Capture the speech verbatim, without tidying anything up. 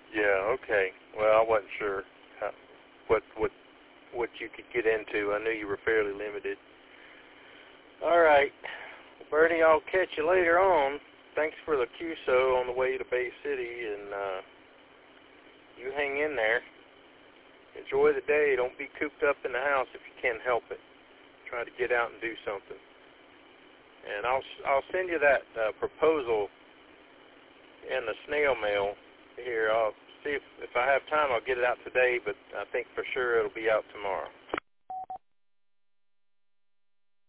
Yeah, okay. Well, I wasn't sure how, what what what you could get into. I knew you were fairly limited. All right. Well, Bernie, I'll catch you later on. Thanks for the Q S O on the way to Bay City, and uh, you hang in there. Enjoy the day. Don't be cooped up in the house if you can help it. Try to get out and do something. And I'll I'll send you that uh, proposal in the snail mail here. I'll see if, if I have time, I'll get it out today, but I think for sure it'll be out tomorrow.